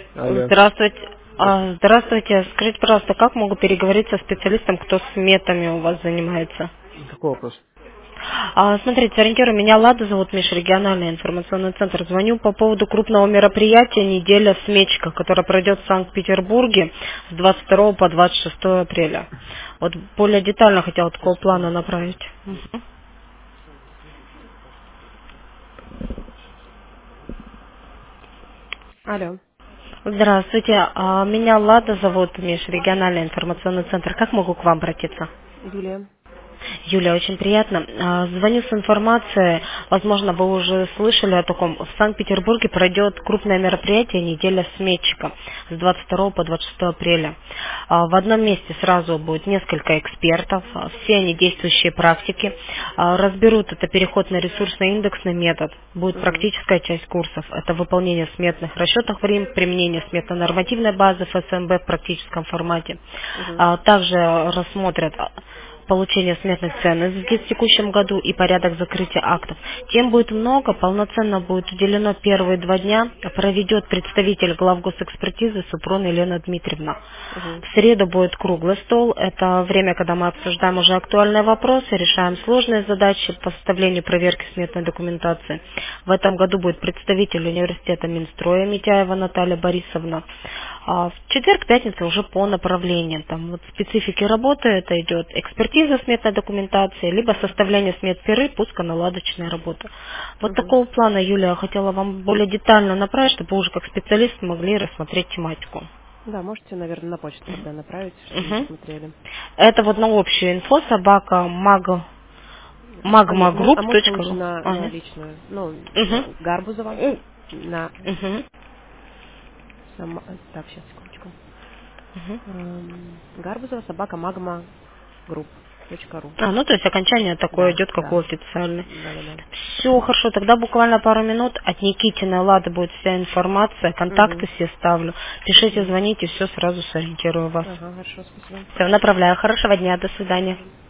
Алло. Здравствуйте. Здравствуйте. Скажите, пожалуйста, как могу переговорить со специалистом, кто сметами у вас занимается? Какой вопрос? Смотрите, ориентирую, меня Лада зовут, Миша, региональный информационный центр. Звоню по поводу крупного мероприятия «Неделя Сметчика», которое пройдет в Санкт-Петербурге с 22 по 26 апреля. Вот более детально хотела такого плана направить. Мгм. Алло. Здравствуйте. Меня Лада зовут, Миша, региональный информационный центр. Как могу к вам обратиться? Юлия. Юлия, очень приятно. Звоню с информацией, возможно, вы уже слышали о таком. В Санкт-Петербурге пройдет крупное мероприятие «Неделя сметчика» с 22 по 26 апреля. В одном месте сразу будет несколько экспертов, все они действующие практики. Разберут это переход на ресурсно-индексный метод, будет Угу. практическая часть курсов, это выполнение сметных расчетов в Рим, применение сметно-нормативной базы ФСМБ в практическом формате. Угу. Также рассмотрят получения сметных ценностей в текущем году и порядок закрытия актов. Тем будет много, полноценно будет уделено первые 2 дня, проведет представитель главгосэкспертизы Супрун Елена Дмитриевна. Угу. В среду будет круглый стол, это время, когда мы обсуждаем уже актуальные вопросы, решаем сложные задачи по составлению проверки сметной документации. В этом году будет представитель университета Минстроя Митяева Наталья Борисовна. В четверг, пятницу уже по направлениям. Там вот специфики работы это идет экспертиза сметной документации, либо составление смет пиры, пусконаладочная работа. Вот Угу. такого плана, Юлия, хотела вам более детально направить, чтобы вы уже как специалист могли рассмотреть тематику. Да, можете, наверное, на почту тогда направить, чтобы Мгм. посмотрели. Это вот на общую инфо собака Нет, можете лучше magmagroup.ru. на личную. Ну, Мгм. Гарбузова. На Мгм. Так, сейчас, секундочку. Мгм. Гарбузова собака магма групп. .ру. Ну то есть окончание такое Да, идет, как у да. официальной. Да. Все хорошо, тогда буквально пару минут от Никитиной Лады будет вся информация, контакты Угу. все ставлю. Пишите, Угу. звоните, все сразу сориентирую вас. Ага, хорошо, спасибо. Все, направляю. Хорошего дня, до свидания. Мгм.